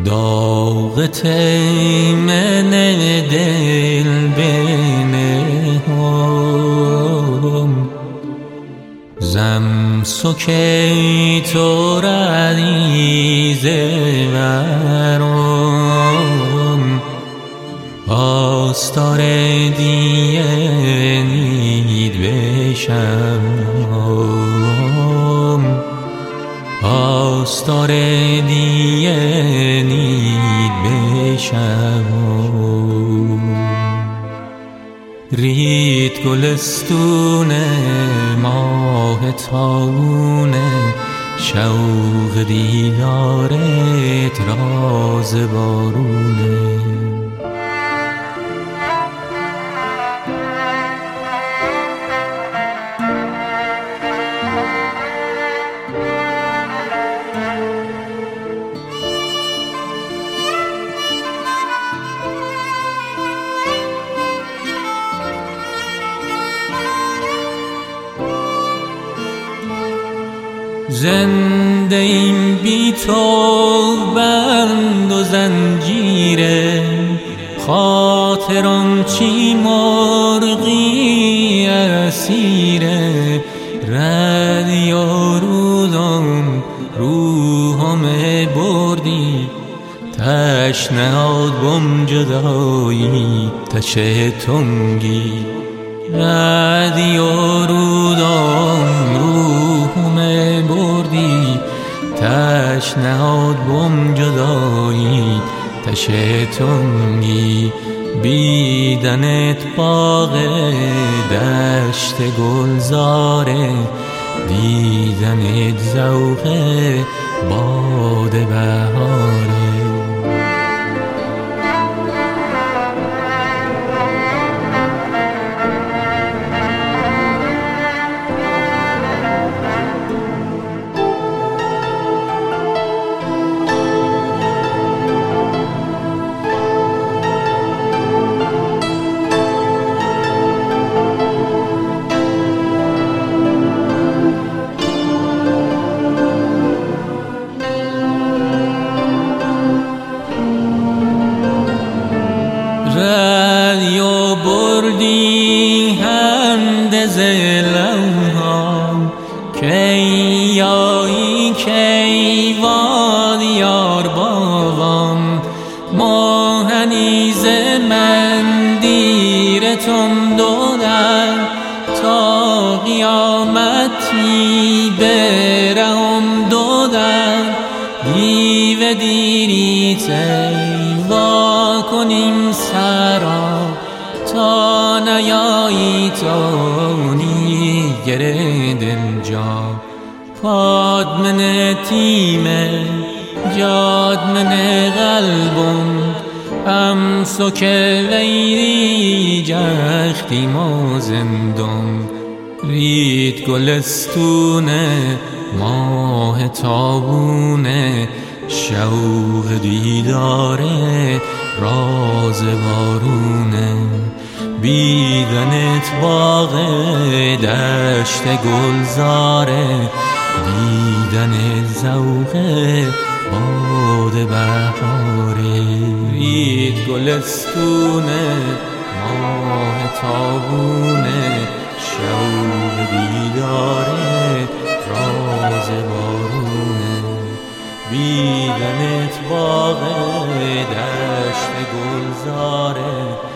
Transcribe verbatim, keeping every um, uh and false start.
داغ تیمن دل بنهم زم سکی تو ردیز ورم آستار دیه نید بشم آستار دیه نید بشم رید گلستون ماه تابونه شوق دیدارت راز بارونه زنده این بی تو بند و زنجیره خاطرم چی مرغی اسیره رد یارودم روحم بردی تشنهاد بم جدایی تشه تنگی رد یارودم روحم بردی تشنهاد بم جدایی تشه تنگی بیدنت باغ دشت گلزاره دیدنت ذوق باد بهاره رأیو بردی هندز لوحام کی یایی کی وادیار باغام ماهنیز من دیرتم دودن تا قیامتی برهم دودن دیو دیری تی وا کنیم سرا تا نیایی تونی گردم جا پادمن تیمه جادمن قلبم ام سکه ویری جختی ما زندم رید گلستونه ماه تابونه شوق دیداره راز بارونه بیدنت باغ دشت گلزاره دیدنت ذوق باد بهاره رید گلستونه ماه تابونه شوق دیداره راز بارونه بیدنت باغ دشت گلزاره